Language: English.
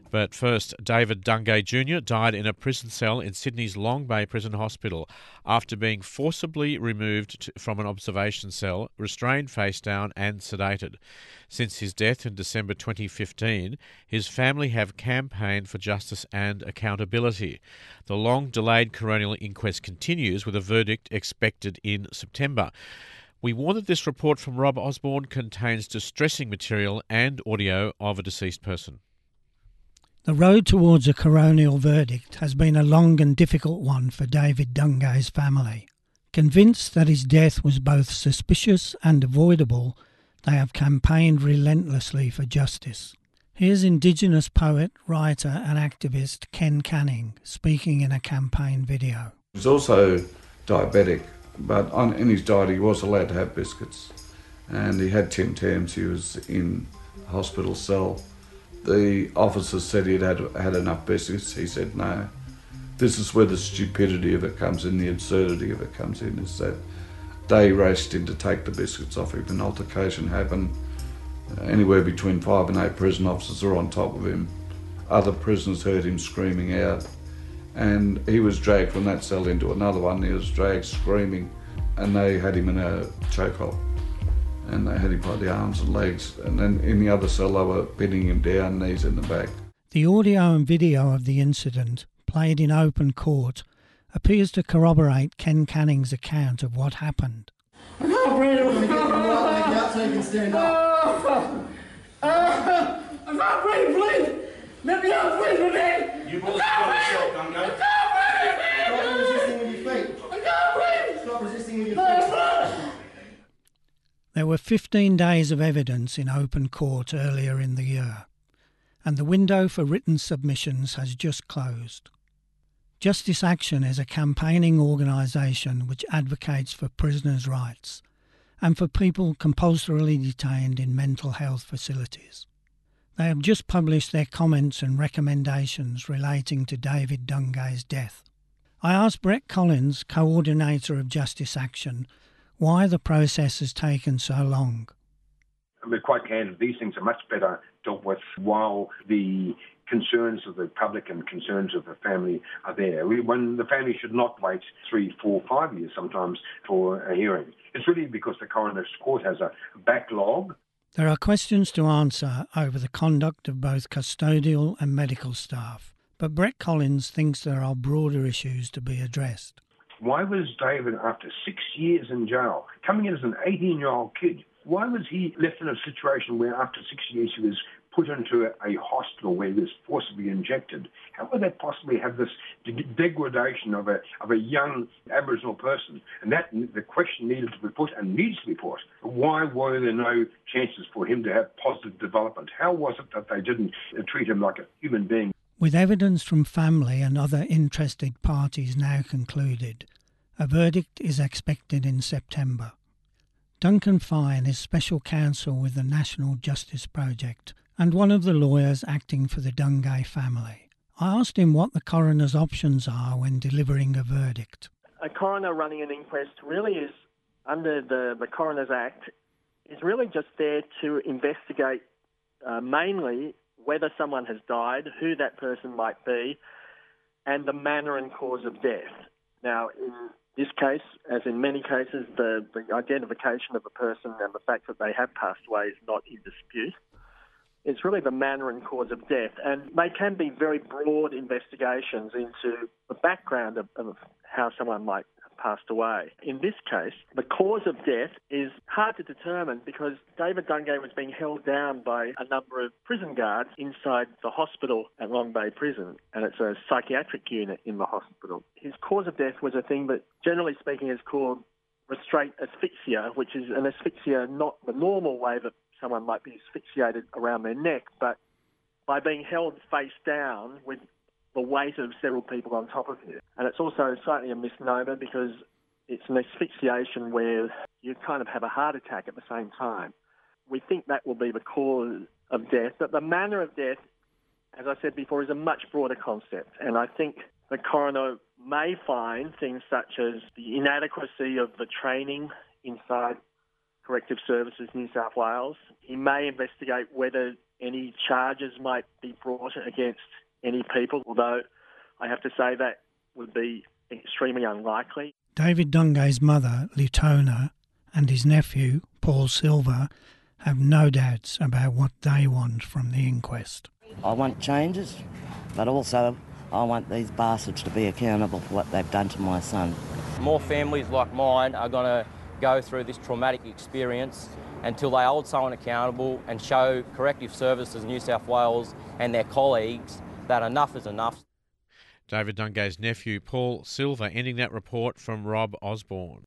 But first, David Dungay Jr. died in a prison cell in Sydney's Long Bay Prison Hospital after being forcibly removed from an observation cell, restrained face down and sedated. Since his death in December 2015, his family have campaigned for justice and accountability. The long-delayed coronial inquest continues with a verdict expected in September. We warn that this report from Rob Osborne contains distressing material and audio of a deceased person. The road towards a coronial verdict has been a long and difficult one for David Dungay's family. Convinced that his death was both suspicious and avoidable, they have campaigned relentlessly for justice. Here's Indigenous poet, writer and activist Ken Canning speaking in a campaign video. He's also diabetic, but in his diet he was allowed to have biscuits. And he had Tim Tams, he was in a hospital cell. The officers said he'd had enough biscuits. He said no. This is where the stupidity of it comes in, the absurdity of it comes in, is that they raced in to take the biscuits off him. An altercation happened. Anywhere between 5 and 8 prison officers are on top of him. Other prisoners heard him screaming out, and he was dragged from that cell into another one. He was dragged screaming, and they had him in a chokehold. And they had him by the arms and legs, and then in the other cell they were pinning him down, knees in the back. The audio and video of the incident, played in open court, appears to corroborate Ken Canning's account of what happened. I can't breathe. I'm going to get your right leg out so you can stand up. I can't breathe, please. Let me out, please, my man. You boys got a shotgun, go. Stop resisting with your feet. I can't breathe. Stop resisting with your feet. There were 15 days of evidence in open court earlier in the year, and the window for written submissions has just closed. Justice Action is a campaigning organisation which advocates for prisoners' rights and for people compulsorily detained in mental health facilities. They have just published their comments and recommendations relating to David Dungay's death. I asked Brett Collins, coordinator of Justice Action, why the process has taken so long. We're quite candid. These things are much better dealt with while the concerns of the public and concerns of the family are there. When the family should not wait 3, 4, 5 years sometimes for a hearing. It's really because the coroner's court has a backlog. There are questions to answer over the conduct of both custodial and medical staff, but Brett Collins thinks there are broader issues to be addressed. Why was David, after 6 years in jail, coming in as an 18-year-old kid, why was he left in a situation where after 6 years he was put into a hospital where he was forcibly injected? How would that possibly have this degradation of a young Aboriginal person? And that the question needed to be put and needs to be put. Why were there no chances for him to have positive development? How was it that they didn't treat him like a human being? With evidence from family and other interested parties now concluded, a verdict is expected in September. Duncan Fine is Special Counsel with the National Justice Project and one of the lawyers acting for the Dungay family. I asked him what the coroner's options are when delivering a verdict. A coroner running an inquest really is, under the Coroner's Act, is really just there to investigate mainly whether someone has died, who that person might be, and the manner and cause of death. Now, in this case, as in many cases, the identification of the person and the fact that they have passed away is not in dispute. It's really the manner and cause of death. And they can be very broad investigations into the background of how someone might have passed away. In this case, the cause of death is hard to determine because David Dungay was being held down by a number of prison guards inside the hospital at Long Bay Prison, and it's a psychiatric unit in the hospital. His cause of death was a thing that, generally speaking, is called restraint asphyxia, which is an asphyxia not the normal way that someone might be asphyxiated around their neck, but by being held face down with the weight of several people on top of you. And it's also slightly a misnomer because it's an asphyxiation where you kind of have a heart attack at the same time. We think that will be the cause of death, but the manner of death, as I said before, is a much broader concept. And I think the coroner may find things such as the inadequacy of the training inside Corrective Services New South Wales. He may investigate whether any charges might be brought against any people, although I have to say that would be extremely unlikely. David Dungay's mother, Litona, and his nephew, Paul Silver, have no doubts about what they want from the inquest. I want changes, but also I want these bastards to be accountable for what they've done to my son. More families like mine are going to go through this traumatic experience until they hold someone accountable and show Corrective Services New South Wales and their colleagues that enough is enough. David Dungay's nephew, Paul Silver, ending that report from Rob Osborne.